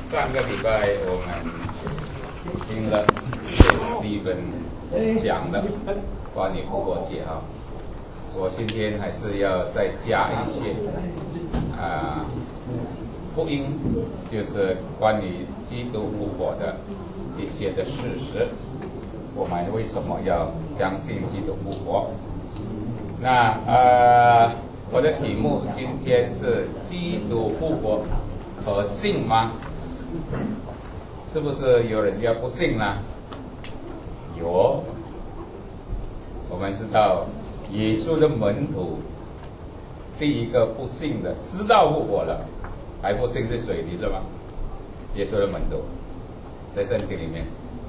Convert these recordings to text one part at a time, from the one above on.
上个礼拜我们听了史蒂芬讲的关于复活节哈，我今天还是要再加一些福音，就是关于基督复活的一些的事实。我们为什么要相信基督复活？那我的题目今天是基督复活可信吗？是不是有人家不信呢？有。我们知道耶稣的门徒第一个不信的，知道复活了还不信是谁？你知道吗？耶稣的门徒在圣经里面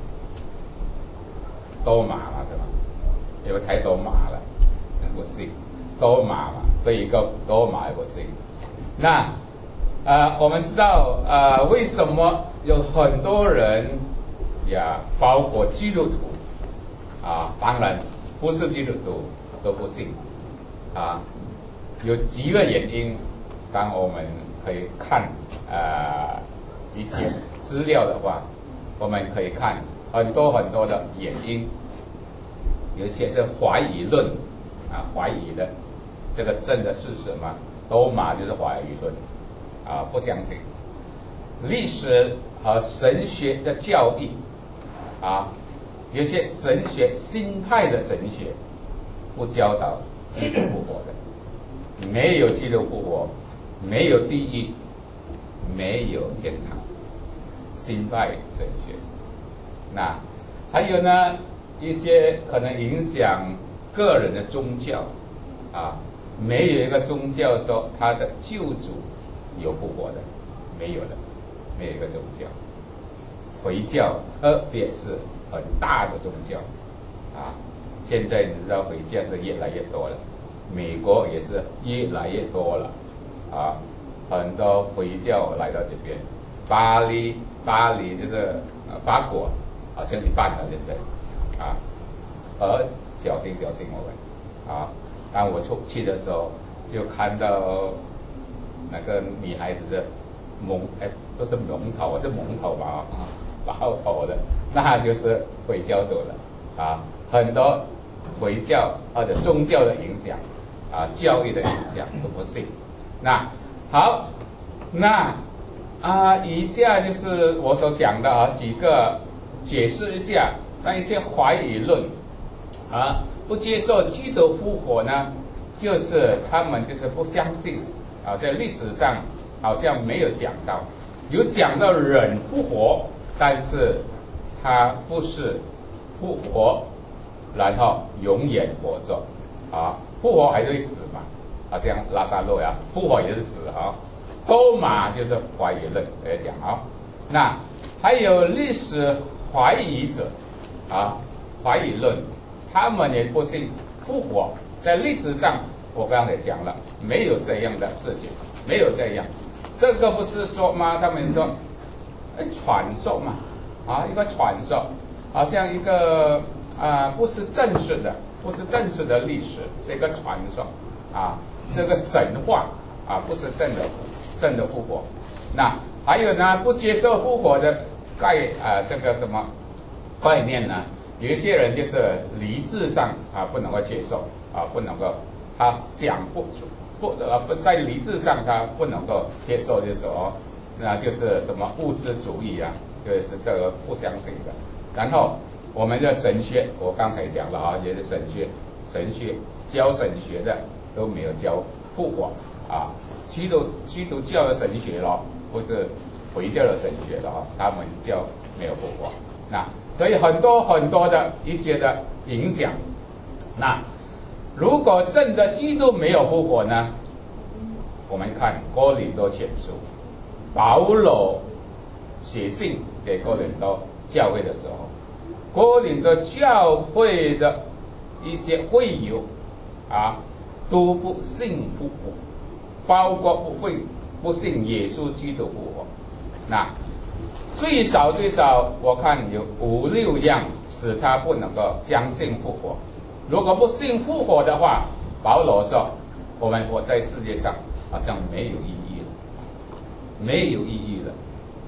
多马嘛，对吧？因为太多马了，不信。多马嘛，对一个多马也不信。那我们知道为什么有很多人呀，包括基督徒当然不是基督徒都不信有几个原因。当我们可以看一些资料的话，我们可以看很多的原因。有一些是怀疑论怀疑的，这个真的是什么？多马就是怀疑论不相信。历史和神学的教义有些神学新派的神学不教导基督复活的，没有基督复活，没有地狱，没有天堂，新派神学。那还有呢，一些可能影响个人的宗教没有一个宗教说他的救主有复活的，没有的，没有一个宗教。回教特别是很大的宗教现在你知道回教是越来越多了，美国也是越来越多了很多回教来到这边，巴黎就是法国好像一半了现在小心我们当我出去的时候就看到那个女孩子是不是蒙头，是蒙头吧包头的，那就是回教走了很多回教或者宗教的影响教育的影响都不信。那好，那以下就是我所讲的几个解释一下那一些怀疑论不接受基督复活呢，就是他们就是不相信在历史上好像没有讲到，有讲到人复活，但是他不是复活然后永远活着复活还是会死嘛，好像拉撒路呀，复活也是死多马就是怀疑论来讲那还有历史怀疑者怀疑论，他们也不信复活。在历史上我刚才讲了，没有这样的事情，没有这样。这个不是说吗？他们说传说嘛一个传说，好像一个不是真实的历史，是一个传说是个神话不是真的复活。那还有呢，不接受复活的这个什么概念呢？有一些人就是理智上不能够接受不能够，他想不在理智上他不能够接受的时候，那就是什么物质主义就是这个不相信的。然后我们的神学，我刚才讲了也是神学教神学的都没有教复活基督教的神学不是回教的神学他们教没有复活。那所以很多的一些的影响。那如果真的基督没有复活呢？我们看哥林多前书，保罗写信给哥林多教会的时候，哥林多教会的一些会友都不信复活，包括不信耶稣基督复活。那最少我看有5、6样使他不能够相信复活。如果不信复活的话，保罗说我们活在世界上好像没有意义了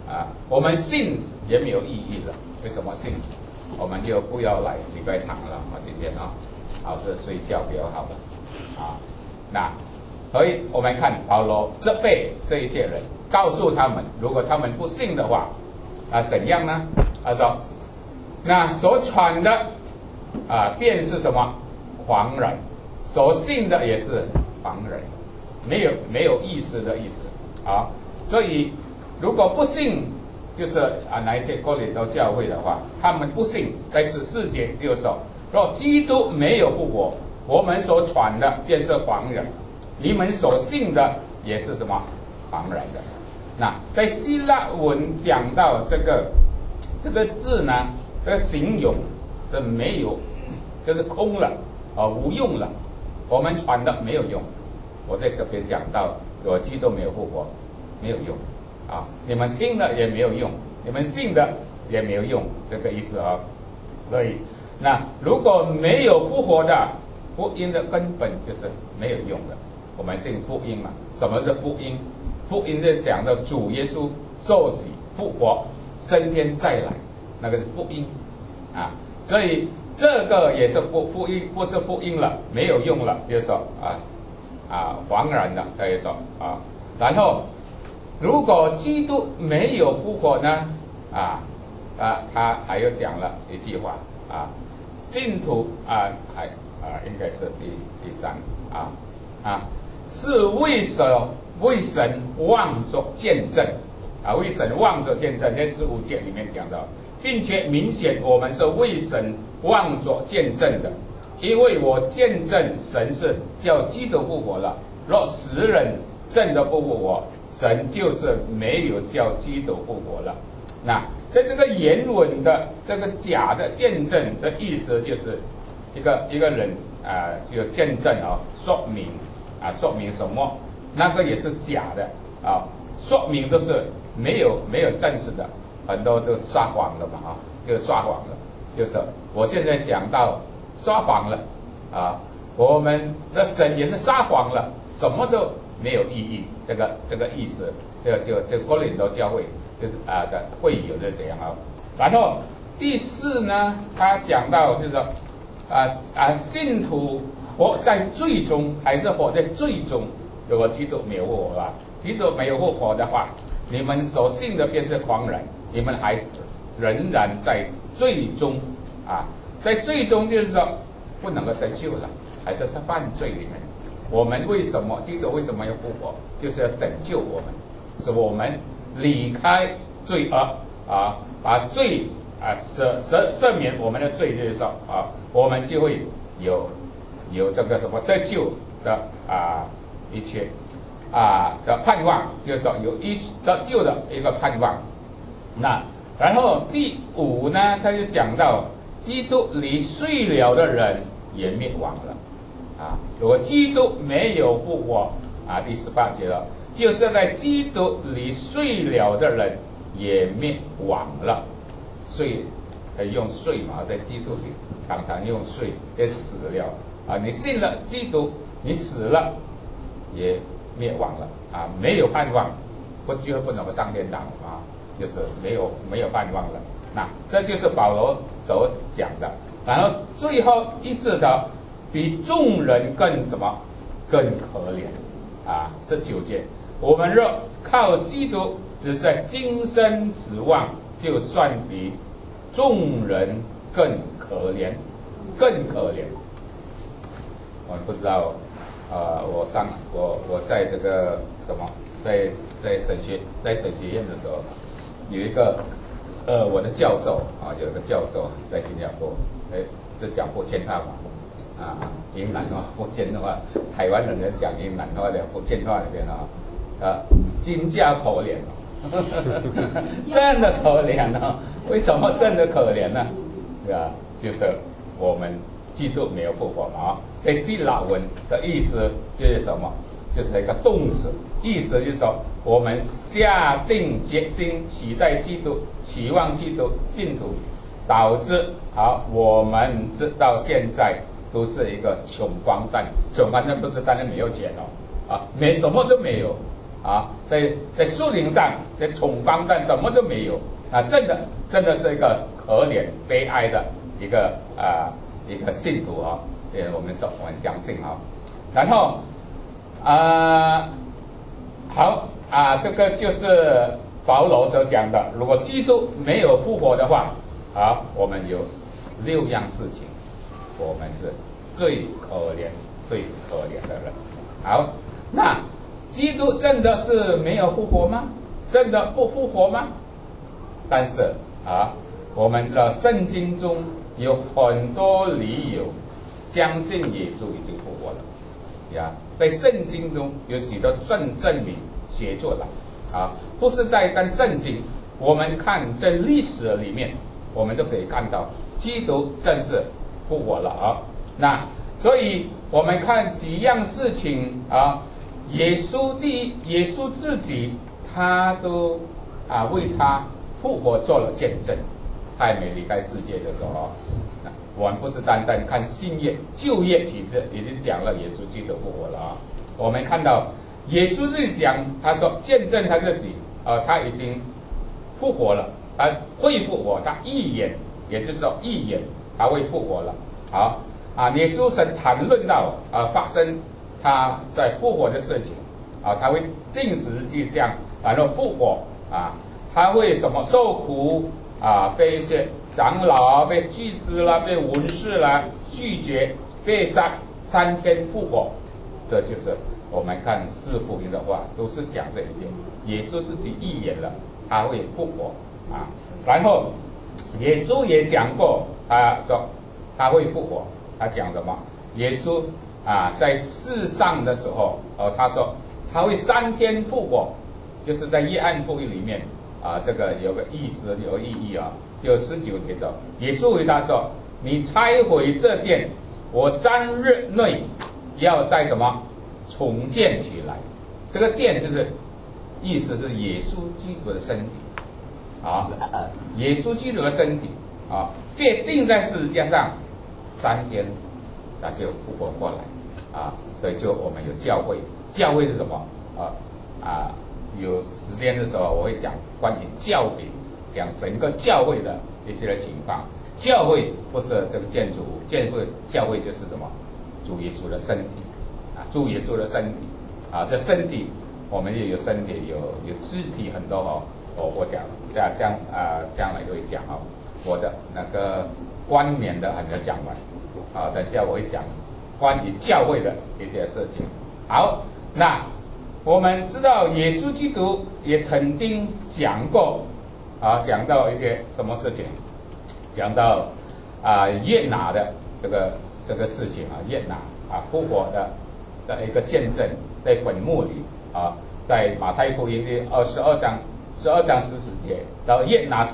我们信也没有意义了。为什么信？我们就不要来礼拜堂了今天好是睡觉比较好了那所以我们看保罗责备这一些人，告诉他们，如果他们不信的话怎样呢？他说那所传的便是什么？狂人，所信的也是狂人，没有意思的意思所以如果不信，就是哪一些哥林多教会的话，他们不信在14节就说，若基督没有复活，我们所传的便是狂人，你们所信的也是什么？狂人的。那在希腊文讲到这个字呢，这个形容这没有，就是空了无用了，我们传的没有用。我在这边讲到，我基督没有复活，没有用你们听了也没有用，你们信的也没有用，这个意思所以那如果没有复活的，福音的根本就是没有用的。我们信福音嘛？什么是福音？福音是讲到主耶稣受洗复活升天再来，那个是福音所以这个也是福音，不是福音了，没有用了，比如说惶然的可以说然后如果基督没有复活呢他还有讲了一句话信徒应该是第三是为神望作见证为神望作见证，在15节里面讲到，并且明显我们是为神望作见证的，因为我见证神是叫基督复活了，若死人真的不复活，神就是没有叫基督复活了。那在这个原文的这个假的见证的意思，就是一个人就见证说明说明什么，那个也是假的说明都是没有真实的，很多都撒谎了嘛就撒谎了，就是我现在讲到撒谎了我们的神也是撒谎了，什么都没有意义，这个意思就哥林多教会就是的会有的这样然后第4呢，他讲到就是说信徒活在罪中还是活在罪中？如果基督没有复活了，基督没有复活的话，你们所信的便是狂人，你们还仍然在罪中在罪中就是说不能够得救了，还是在犯罪里面。我们为什么基督为什么要复活？就是要拯救我们，使我们离开罪恶把罪赦免我们的罪，就是说我们就会有这个什么得救的一切的盼望，就是说有得救的一个盼望。那然后第5呢，他就讲到基督里睡了的人也灭亡了如果基督没有复活第18节了，就是在基督里睡了的人也灭亡了。睡可以用睡嘛，在基督里常常用睡，也死了你信了基督，你死了也灭亡了没有盼望，就不能够上天堂就是没有盼望了。那这就是保罗所讲的。然后最后一致的，比众人更什么？更可怜19节，我们若靠基督只是今生指望，就算比众人更可怜，更可怜。我不知道我在这个什么在神学院的时候，有一个我的教授有一个教授在新加坡是讲福建话嘛云南话，福建的话，台湾人讲云南话的福建话里边真加可怜真的可怜为什么真的可怜呢？就是我们基督没有复活嘛在希腊文的意思就是什么？就是一个动词，意思就是说我们下定决心期待基督，期望基督，信徒，导致我们直到现在都是一个穷光蛋。穷光蛋不是当然没有钱没什么都没有在树林上，在闯光蛋什么都没有啊，真的是一个可怜悲哀的一个信徒啊，我们相信啊，然后好啊，这个就是保罗所讲的，如果基督没有复活的话啊，我们有6样事情，我们是最可怜的人。好，那基督真的是没有复活吗？真的不复活吗？但是我们的圣经中有很多理由相信耶稣已经复活了呀，在圣经中有许多证明写出来不是单单圣经，我们看在历史里面，我们都可以看到基督正式复活了那所以我们看几样事情耶稣自己他都为他复活做了见证。他还没离开世界的时候我们不是单单看新约旧约体制已经讲了耶稣基督复活了我们看到耶稣自己讲，他说见证他自己他已经复活了，他会复活，他预言，也就是说预言他会复活了。好耶稣曾谈论到发生他在复活的事情他会定十字架，然后复活他会什么受苦被一些长老被祭司啦，被文士啦拒绝，被杀，3天复活。这就是我们看四福音的话，都是讲这些。耶稣自己预言了，他会复活然后耶稣也讲过，他说他会复活。他讲什么？耶稣在世上的时候，他说他会3天复活，就是在约翰福音里面这个有个意思，有个意义就19节说，耶稣回答说：“你拆毁这殿，我3日内要在什么重建起来。”这个殿就是意思是耶稣基督的身体耶稣基督的身体被钉在十字架上3天，他就复活过来所以就我们有教会。教会是什么有时间的时候我会讲关于教会，讲整个教会的一些情况。教会不是这个建筑物，教会就是什么？主耶稣的身体主耶稣的身体这身体我们也有身体，有肢体很多我讲将来就会讲我的那个冠冕的还没有讲完等下我会讲关于教会的一些事情。好，那我们知道耶稣基督也曾经讲过讲到一些什么事情？讲到约拿的这个事情约拿复活的一个见证，在坟墓里在马太福音第12章14节，然后约拿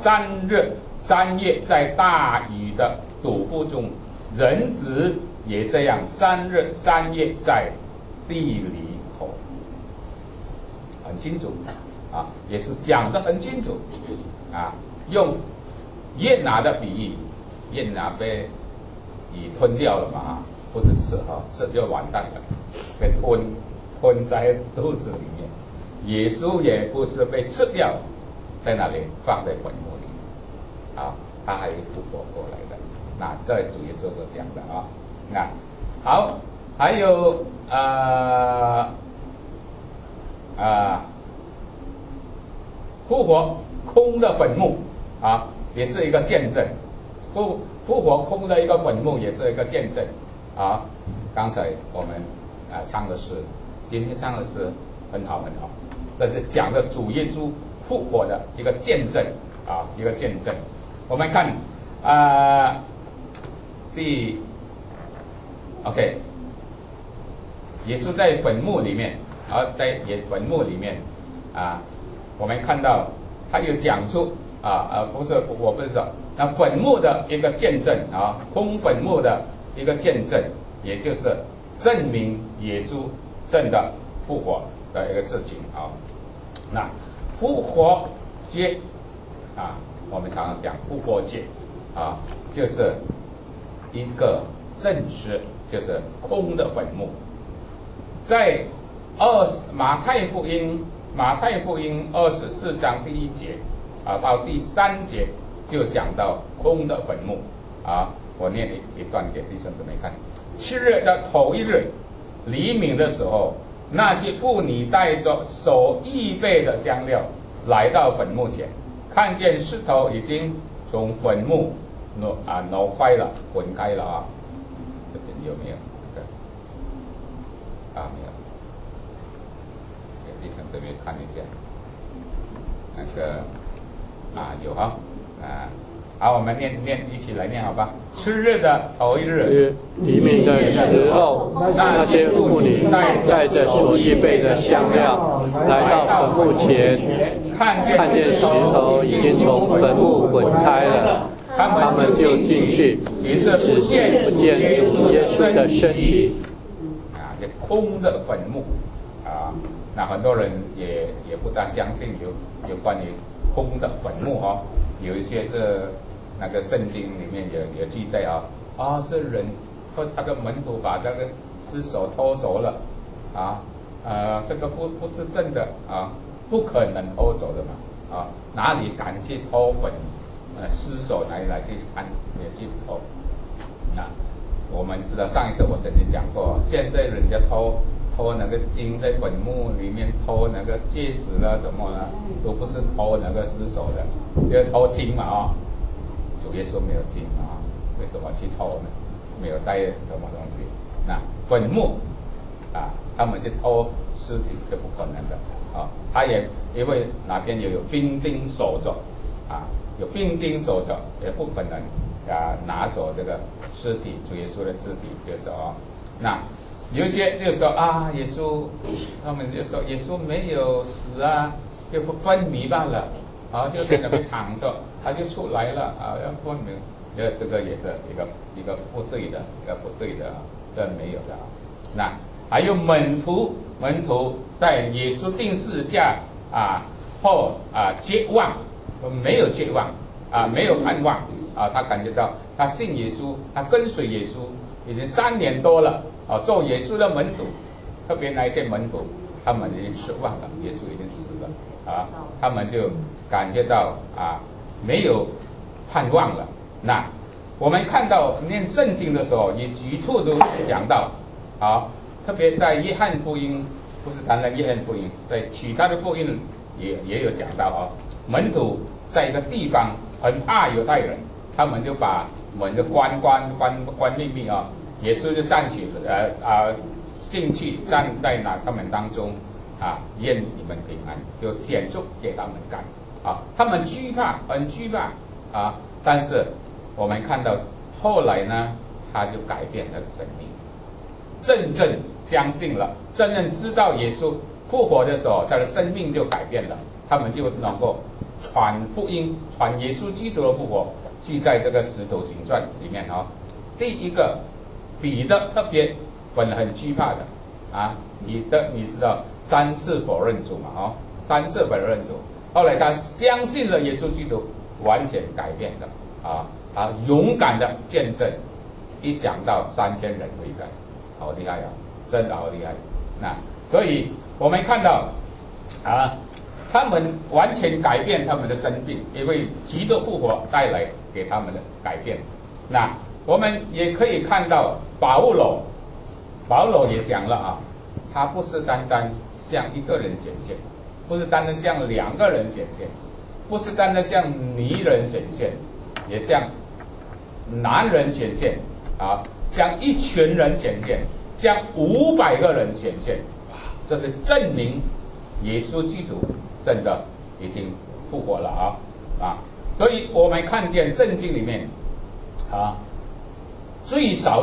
3夜在大鱼的肚腹中，人子也这样3日3夜在地里头。很清楚耶稣讲得很清楚用约拿的比喻，约拿被鱼吞掉了嘛不是吃就完蛋了，被吞在肚子里面。耶稣也不是被吃掉，在那里放在坟墓里他还会复活过来的。那这主耶稣所讲的那好，还有复活空的坟墓也是一个见证。复活空的一个坟墓也是一个见证刚才我们唱的诗，今天唱的诗很好很好，这是讲的主耶稣复活的一个见证一个见证。我们看OK， 耶稣在坟墓里面在坟墓里面我们看到他有讲出不是我不是说那坟墓的一个见证空坟墓的一个见证，也就是证明耶稣真的复活的一个事情那复活节我们常常讲复活节就是一个证实，就是空的坟墓。在马太福音马太福音24章第1节到第3节就讲到空的坟墓我念一段给弟兄姊妹看。7日的头1日，黎明的时候，那些妇女带着所预备的香料来到坟墓前，看见石头已经从坟墓挪开了，滚开了这边有没有？没有。给弟兄这边看一下，那个有好，我们一起来念好吧。7日的头1日， 黎明的时候，那些妇女带着所预备的香料来到坟墓前，看见石头已经从坟墓滚开了，他们就进去，只是不见主耶稣的身体。 这空的坟墓那很多人也不大相信有关于空的坟墓有一些是那个圣经里面有记载是人和他的门徒把那个尸首偷走了这个不是真的不可能偷走的嘛哪里敢去偷坟尸首来去看也去偷？那我们知道上一次我曾经讲过，现在人家偷那个金在坟墓里面偷那个戒指了什么呢，都不是偷那个尸首的，就是偷金嘛主耶稣没有金为什么去偷呢？没有带什么东西。那坟墓他们去偷尸体是不可能的他也因为那边也有兵丁守着有兵丁守着，也不可能拿走这个尸体，主耶稣的尸体，就是说那有一些就说耶稣，他们就说耶稣没有死就昏迷罢了就在那边躺着他就出来了要昏迷，这个也是一个不对的，这没有的那还有门徒在耶稣钉十字架后绝望，没有绝望没有盼望他感觉到他信耶稣，他跟随耶稣已经3年多了做耶稣的门徒，特别那些门徒他们已经失望了，耶稣已经死了他们就感觉到没有盼望了。那我们看到念圣经的时候，也几处都讲到特别在约翰福音，不是单单约翰福音，在其他的福音也有讲到门徒在一个地方很怕犹太人，他们就把门就关秘密耶稣就站起进去站在他们当中愿你们平安，就显出给他们看他们惧怕，很惧怕但是我们看到后来呢，他就改变了生命，真正相信了，真正知道耶稣复活的时候，他的生命就改变了，他们就能够传福音，传耶稣基督的复活，记在这个使徒行传里面第一个彼得特别本来很惧怕的你知道3次否认主嘛3次否认主，后来他相信了耶稣基督，完全改变的勇敢的见证，一讲到3000人悔改，好厉害真的好厉害。那所以我们看到他们完全改变他们的生命，因为基督复活带来给他们的改变。那我们也可以看到保罗也讲了他不是单单向一个人显现，不是单单向2个人显现，不是单单向女人显现，也向男人显现向一群人显现，向500个人显现。这是证明耶稣基督真的已经复活了所以我们看见圣经里面最少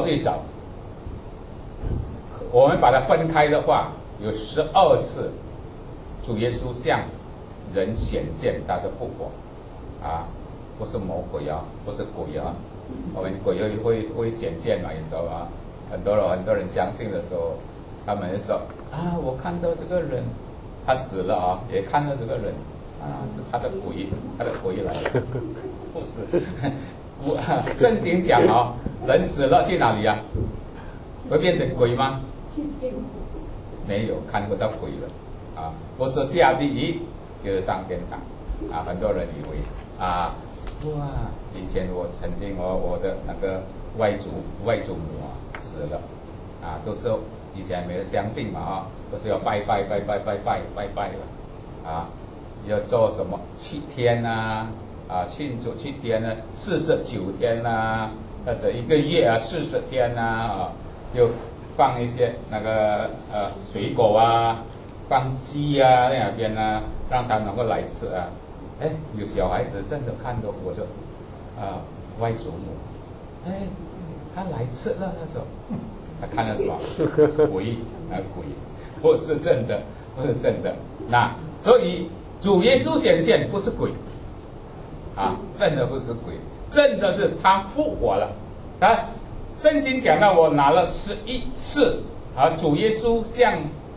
我们把它分开的话，有12次主耶稣向人显现他的复活不是魔鬼不是鬼我们鬼会显现嘛，有时候很多人相信的时候，他们就说我看到这个人他死了也看到这个人是他的鬼来了不是圣经讲人死了去哪里会变成鬼吗？没有，看不到鬼了不是下地狱就是上天堂啊。很多人以为啊，哇，以前我曾经我的那个外祖母啊死了啊，都是以前没有相信嘛啊，都是要拜拜了啊，要做什么7天啊庆祝7天呢，49天啊，或者1个月啊40天啊，就放一些那个水果啊，放鸡啊在那边啊，让他能够来吃啊。哎，有小孩子真的看到我的外祖母，哎，他来吃了那时候，他看到什么鬼，不是真的，不是真的。那所以主耶稣显现不是鬼啊，真的不是鬼，真的是他复活了。他圣经讲到，我拿了11次啊，主耶稣向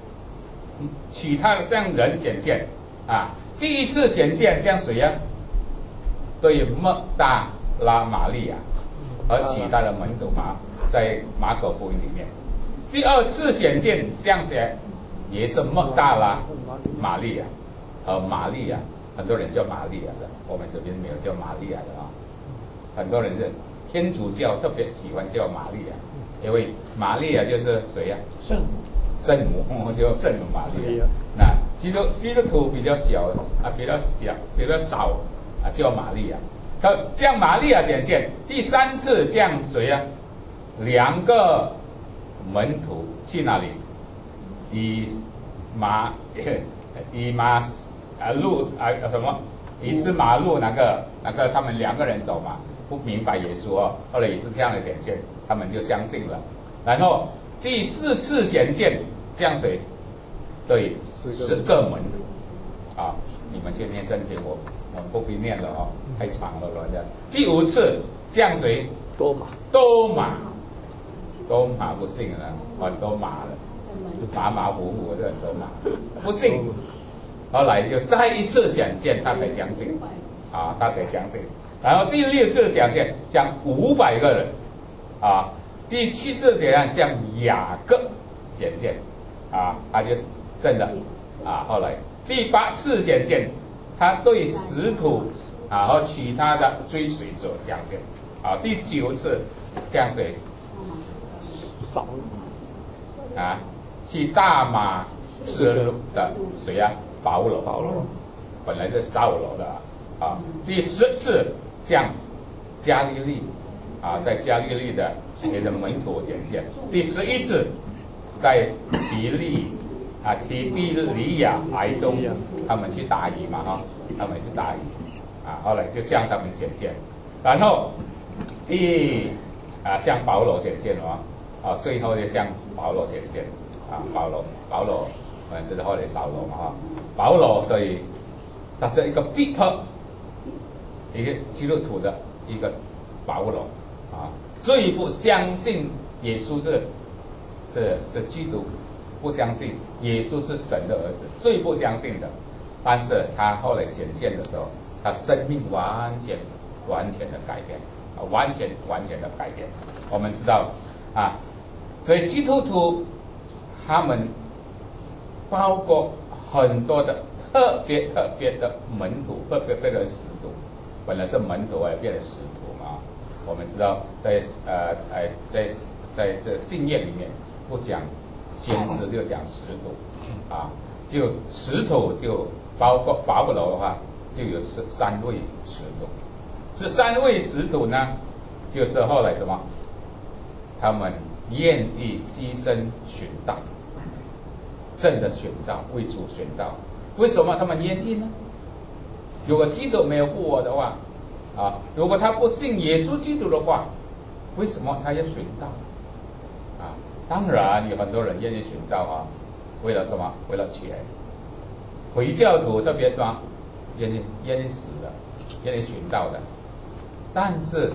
人显现啊。第一次显现向谁呀？对抹大拉玛利亚和其他的门徒嘛，在马可福音里面。第二次显现向谁？也是抹大拉玛利亚和玛利亚，很多人叫玛利亚的，我们这边没有叫玛利亚的啊。很多人是天主教特别喜欢叫玛利亚，因为玛利亚就是谁呀？圣母，就圣母玛利亚。那基督徒比较小啊，比较少啊，叫玛利亚。他向玛利亚显现，第3次向谁啊？2个门徒去哪里？以马路什么？以斯马路那个他们2个人走嘛，不明白耶稣哦。后来耶稣这样的显现，他们就相信了。然后第4次显现向谁？对，10个门徒啊！你们去念圣经，我们不必念了哦，太长了了。第5次向谁？多马不信了，很多马了，马虎虎的很多马，不信。后来又再一次显现，他才相信啊，他才相信。然后第6次显现向500个人啊，第7次显现向雅各显现啊，他就是真的啊。后来第8次显现，他对使徒啊和其他的追随者相现啊。第9次向谁？啊，去大马士路的谁呀？保罗，本来是扫罗的啊。第10次向加利利啊，在加利利的别的门徒显现。第11次在提比利亚海中，他们去打鱼嘛哈，啊，后来就向他们显现。然后向保罗显现了啊，最后就向保罗显现啊，保罗，我们知道后来扫罗嘛哈，保罗，所以他是一个彼得，一个基督徒的一个保罗啊，最不相信耶稣是基督，不相信耶稣是神的儿子，最不相信的。但是他后来显现的时候，他生命完全的改变，完全的改变。我们知道啊，所以基督徒他们包括很多的特别的门徒，特别的使徒，本来是门徒变成使徒嘛。我们知道在这信业里面不讲先知，就讲使徒啊，就使徒就包括保罗的话，就有3位使徒。这3位使徒呢，就是后来什么？他们愿意牺牲殉道，真的殉道，为主殉道。为什么他们愿意呢？如果基督没有复活的话，啊，如果他不信耶稣基督的话，为什么他要殉道？啊，当然有很多人愿意殉道啊，为了什么？为了钱。回教徒特别什么？愿意死的，愿意殉道的。但是，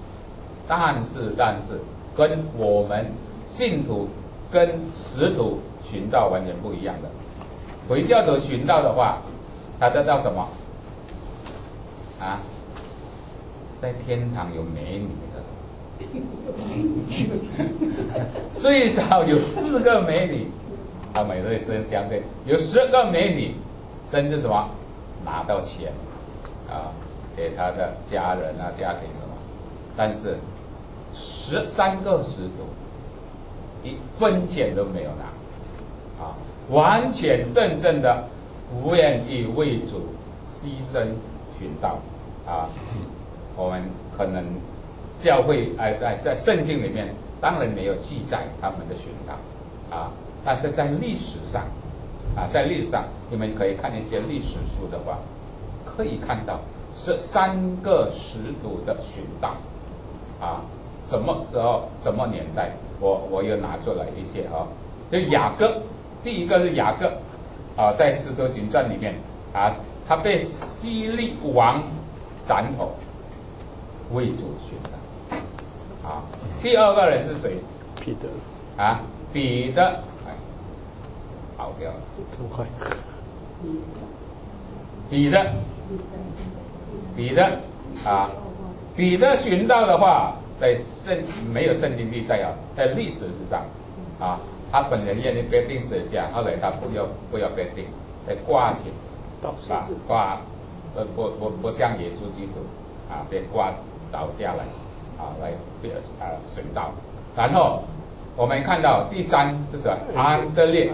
跟我们信徒跟使徒殉道完全不一样的。回教徒殉道的话，他得到什么？啊，在天堂有美女的，最少有4个美女他们也是相信有10个美女，甚至什么拿到钱啊，给他的家人啊、家庭什么，但是13个使徒1分钱都没有拿啊，完全真正的不愿意为主牺牲殉道啊。我们可能教会在圣经里面当然没有记载他们的殉道啊，但是在历史上啊，在历史上你们可以看一些历史书的话，可以看到13个使徒的殉道啊，什么时候什么年代，我又拿出来一些啊，就雅各，第一个是雅各啊，在使徒行传里面啊，他被希律王斩头，为主殉道啊。第二个人是谁？ 彼得啊，彼得，哎，跑掉了， 这么快？ 彼得啊，彼得殉道的话，在没有圣经记载啊，在历史之上啊，他本人愿意被钉十字架，后来他不要被钉，被挂起啊，挂不像耶稣基督啊，被挂倒下来啊，来殉道。然后我们看到第3是什么？安德烈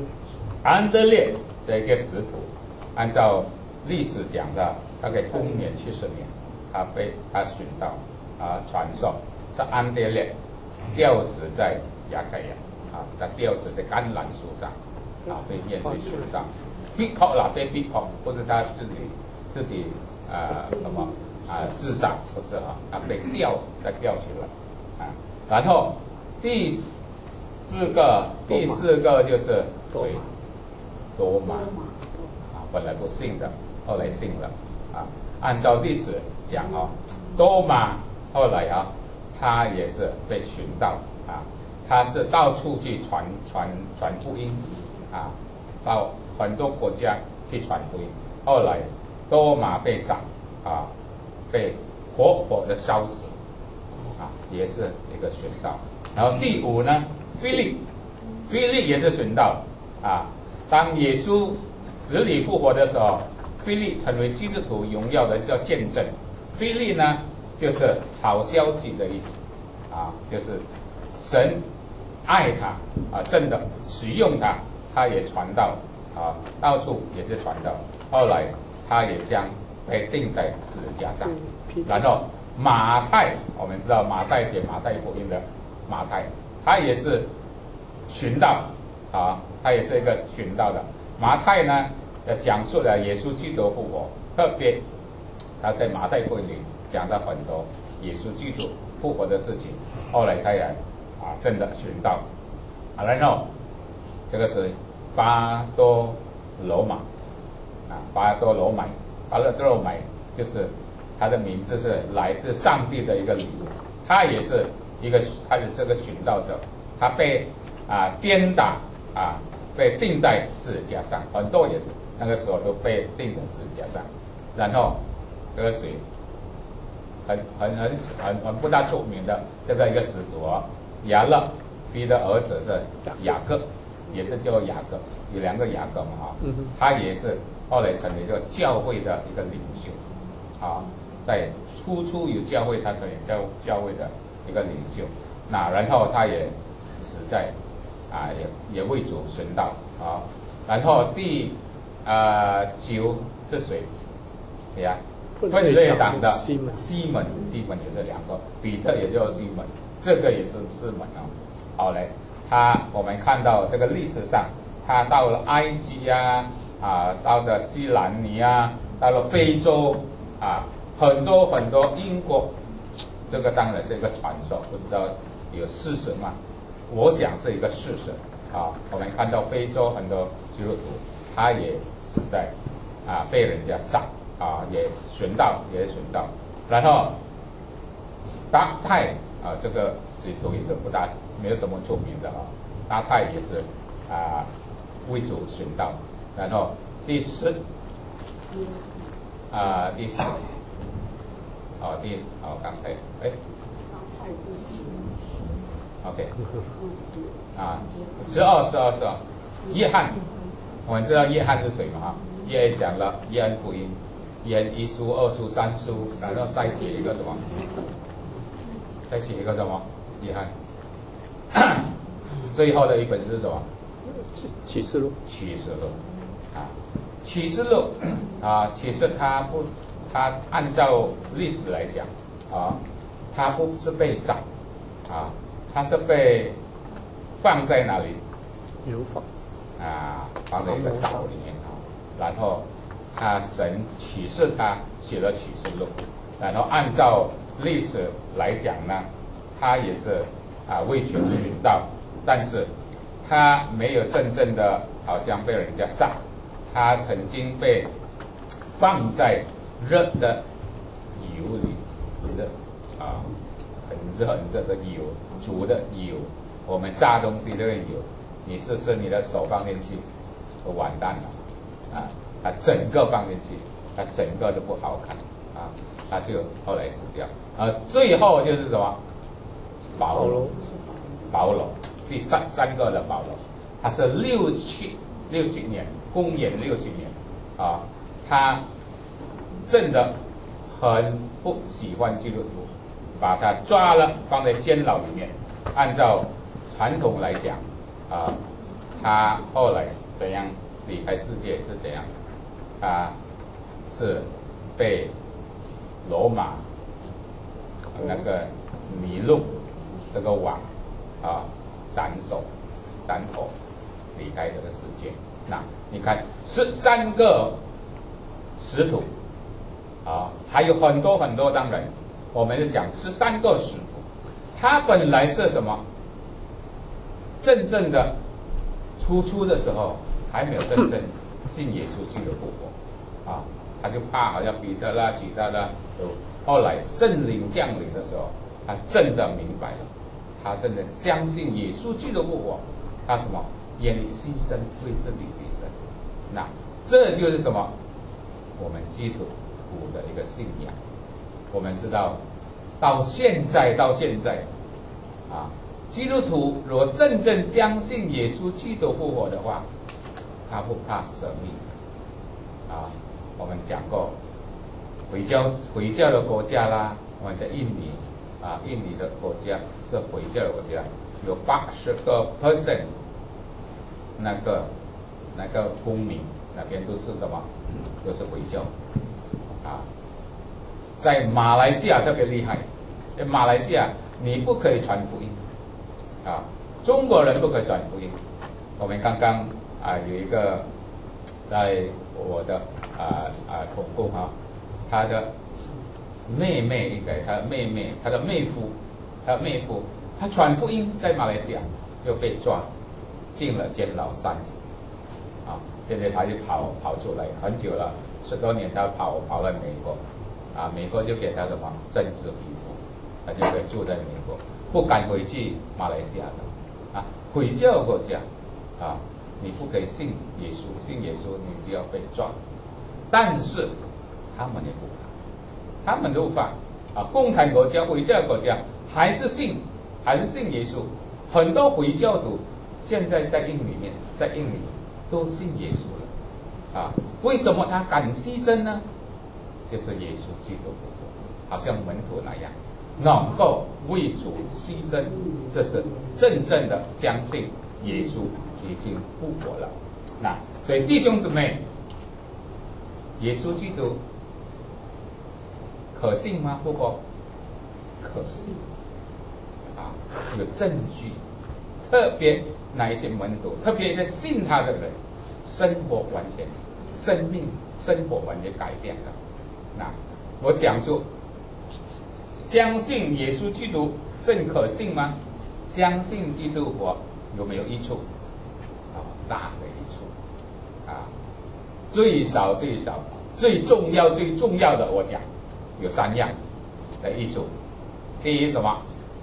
是一个使徒，按照历史讲的，大概公元70年，他殉道啊，传授是安德烈吊死在亚该亚啊，他吊死在橄榄树上啊，被验罪殉道，逼迫啦，被逼迫，不是他自己什么自杀，不是啊，他被再吊起来啊。然后第四个就是谁？多马啊，本来不信的，后来信了啊。按照历史讲啊，多马后来啊，他也是被寻到啊，他是到处去传福音啊，到很多国家去传福音。后来多马被杀啊，被活活的烧死啊，也是一个殉道。然后第5呢，腓力也是殉道啊。当耶稣死里复活的时候，腓力成为基督徒荣耀的叫见证。腓力呢，就是好消息的意思啊，就是神爱他啊，真的使用他，他也传道啊，到处也是传道。后来他也将被钉在十字架上。然后马太，我们知道马太写马太福音的马太，他也是殉道啊，他也是一个殉道的。马太呢，讲述了耶稣基督复活，特别他在马太福音里讲到很多耶稣基督复活的事情。后来他也真的殉道啊。然后这个是巴多罗买啊，巴多罗买就是他的名字是来自上帝的一个礼物。他也是个殉道者，他被鞭打啊，被钉在十字架上，很多人那个时候都被钉在十字架上。然后这个谁很不大出名的这个一个使徒雅勒腓的儿子是雅各，也是叫雅各，有2个雅各嘛他也是后来成为一个教会的一个领袖啊，在初有教会，他成为教会的一个领袖。那然后他也死在也为主殉道啊。然后第9是谁？对呀，分裂党的西门也是2个，彼得也叫西门，这个也是西门啊。好嘞，我们看到这个历史上，他到了埃及到了西兰尼到了非洲很多英国，这个当然是一个传说，不知道有事实吗？我想是一个事实我们看到非洲很多基督徒，他也死在被人家杀也殉道。然后达泰这个使徒也是没有什么出名的达泰也是为主殉道。然后第10刚才OK 12 约翰，我们知道约翰是谁吗？约翰讲了约翰福音，约翰1书、2书、3书，然后再写一个什么？再写一个什么？约翰。最后的一本是什么？ 启示录。 启示录啊，启示录啊，其实它按照历史来讲啊，它不是被杀啊，它是被放在哪里？ 流放啊，放在一个岛里面啊，然后神启示他写了启示录，然后按照历史来讲呢，他也是为主殉道，但是他没有真正的好像被人家杀，他曾经被放在热的油里，热啊，很热的油，煮的油，我们炸东西这个油，你试试你的手放进去，都完蛋了啊！它整个放进去，它整个都不好看啊，他就后来死掉。最后就是什么？保罗，第三个的保罗，他是60年，公元60年啊，他真的很不喜欢基督徒，把他抓了放在监牢里面。按照传统来讲啊，他后来怎样离开世界是怎样？他是被罗马那个尼禄这个王斩头离开这个世界。那你看13个使徒还有很多很多，当然我们就讲13个使徒，他本来是什么？真正的初的时候还没有真正信耶稣基督复活他就怕好像彼得啦、其他的，后来圣灵降临的时候，他真的明白了，他真的相信耶稣基督复活，他什么愿意牺牲，为自己牺牲。那这就是什么？我们基督徒的一个信仰。我们知道到现在基督徒如果真正相信耶稣基督复活的话，他不怕舍命我们讲过回教的国家啦，我们在印尼印尼的国家是回教的国家，有80%那个公民那边都是什么？都是回教在马来西亚特别厉害，在马来西亚你不可以传福音中国人不可以传福音。我们刚刚有一个在我的同工他的妹妹，应该他的妹夫，他传福音在马来西亚又被抓进了监牢3年现在他就跑出来很久了，10多年他跑了美国美国就给他什么政治庇护，他就可以住在美国，不敢回去马来西亚的回教国家你不可以信耶稣你就要被抓。但是他们也不怕，他们都不怕共产国家、回教国家还是信耶稣。很多回教徒现在在印尼都信耶稣了为什么他敢牺牲呢？就是耶稣基督复活，好像门徒那样能够为主牺牲，这是真正的相信耶稣已经复活了。那所以弟兄姊妹，耶稣基督可信吗？复活可信有证据，特别那一些门徒，特别是信他的人，生活完全改变了。那我讲出相信耶稣基督真可信吗？相信基督复活有没有益处？大的益处最少最重要的，我讲有3样的益处。第一什么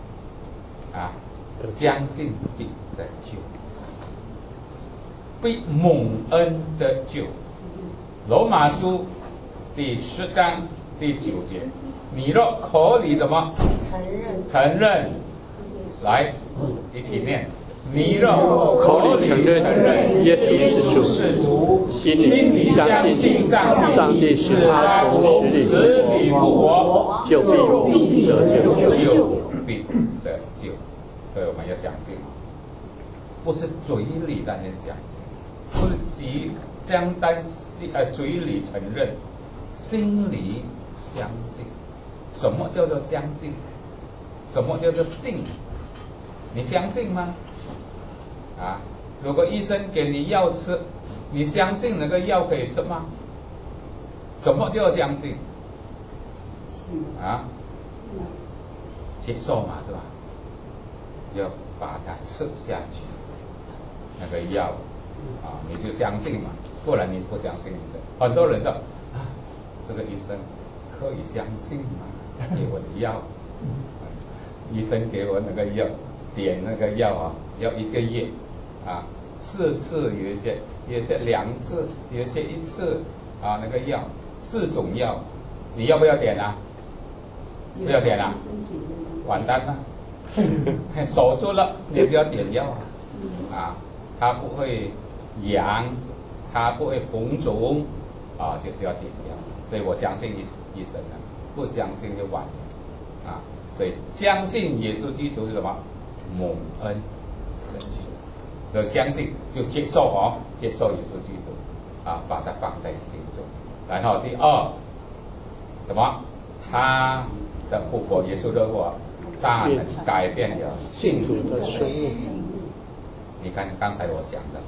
相信必得救，必蒙恩得救。罗马书第10章第9节，你若口里什么承认，来一起念， 你肉口里承认耶稣是主，心里相信上帝使他从死里复活，就必得救。 必得救。所以我们要相信，不是嘴里单单相信，不是单单嘴里承认，心里相信。什么叫做相信？什么叫做信？你相信吗？如果医生给你药吃，你相信那个药可以吃吗？什么叫相信？接受嘛，是吧？要把它吃下去，那个药你就相信嘛，不然你不相信医生。很多人说这个医生可以相信吗？给我的药，医生给我那个药，点那个药要1个月4次，有一些2次，有一些1次那个药4种药，你要不要点啊？不要点啊，完蛋了。手术了，你不要点药它不会痒，它不会红肿就是要点药。所以我相信医生不相信就晚了所以相信耶稣基督是什么？蒙恩。所以相信就接受接受耶稣基督把它放在心中。然后第二，什么？他的复活，耶稣的复活大能改变了信徒的生命。你看刚才我讲的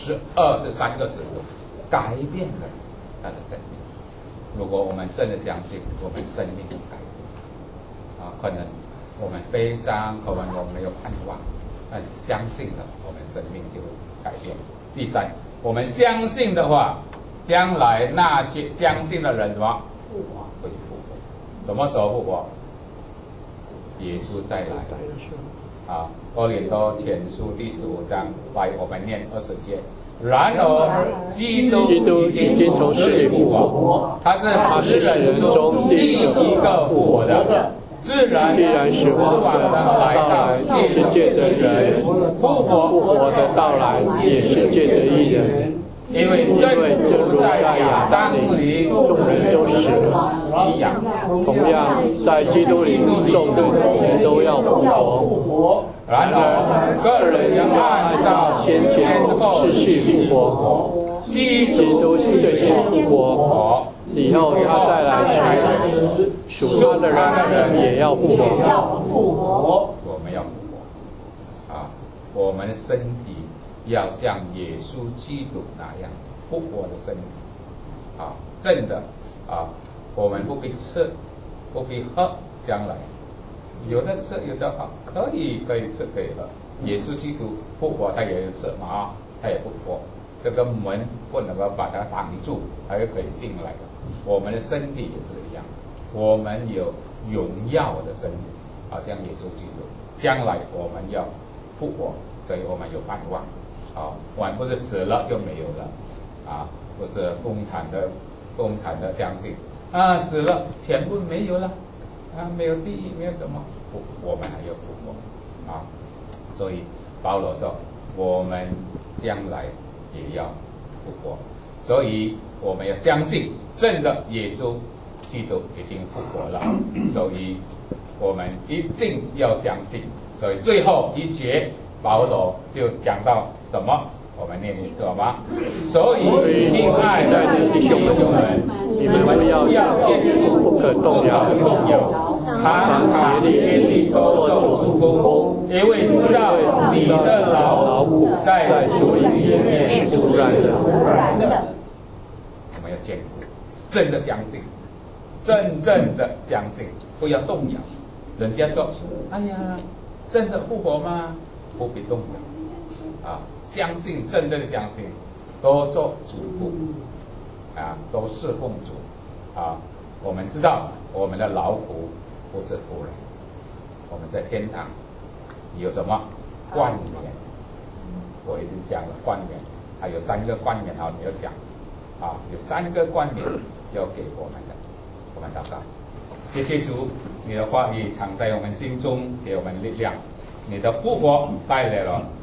23个使徒改变了他的生命。如果我们真的相信，我们生命改变可能我们悲伤，可能我们没有盼望，但是相信了，我们生命就会改变。第三，我们相信的话，将来那些相信的人什么？会复活。什么时候复活？耶稣再来哥林多前书第15章，来我们念20节。然而基督已经从死里复活，他是死人中第一个复活的。自然使死亡的来到，也是借着人；复活的到来，也是借着一人。因为正如在亚当里众人都死了一样，同样在基督里众人都要复活。然而个人要按照先后次序复活。基督最先复活，以后他再来时，属他的人也要复活。我们要复活我们的身体要像耶稣基督那样复活的身体真的我们不必吃，不必喝，将来有的吃有的喝，可以吃可以喝。耶稣基督复活，他也有吃嘛他也不活，这个门不能够把它挡住，他就可以进来了。我们的身体也是一样，我们有荣耀的身体，好像耶稣基督，将来我们要复活，所以我们有盼望我们不是死了就没有了不是共产的相信死了全部没有了没有地狱，没有什么，我们还要复活所以保罗说我们将来也要复活，所以我们要相信真的耶稣基督已经复活了，所以我们一定要相信。所以最后一节保罗就讲到什么？我们念一个吗？所以亲爱的弟兄们，你们不要坚固，不可动摇，常常竭力多做主工，因为知道你的劳苦在主里面是徒然的。我们要坚固，真的相信，真正的相信，不要动摇。人家说：“哎呀，真的复活吗？”不必动摇相信，真正的相信，多做主顾都侍奉主我们知道我们的劳苦不是徒然，我们在天堂有什么冠冕？我已经讲了冠冕，还有3个冠冕没有讲有3个冠冕要给我们的。我们祷告，谢谢主，你的话语藏在我们心中，给我们力量。你的复活带来了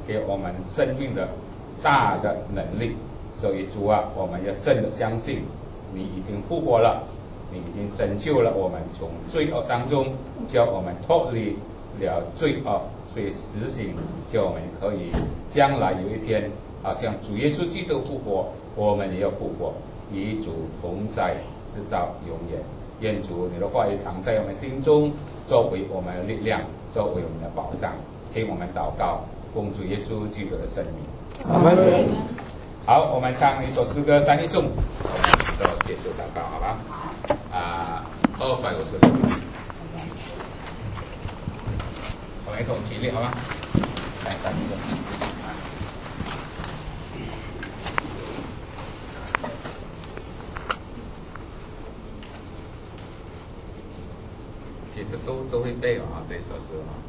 给我们生命的大的能力。所以主啊，我们要真的相信你已经复活了，你已经拯救了我们从罪恶当中，叫我们脱离了罪恶，所以实行叫我们可以将来有一天好像主耶稣基督复活，我们也要复活，与主同在直到永远。愿主你的话语常在我们心中，作为我们的力量，作为我们的保障。听我们祷告，奉主耶稣基督的圣名， 阿门。 好，我们唱一首诗歌《三一颂》，我们就结束祷告，好吧？256，我们一同起立，好吗？来，三一颂。其实都会背啊，这首诗啊。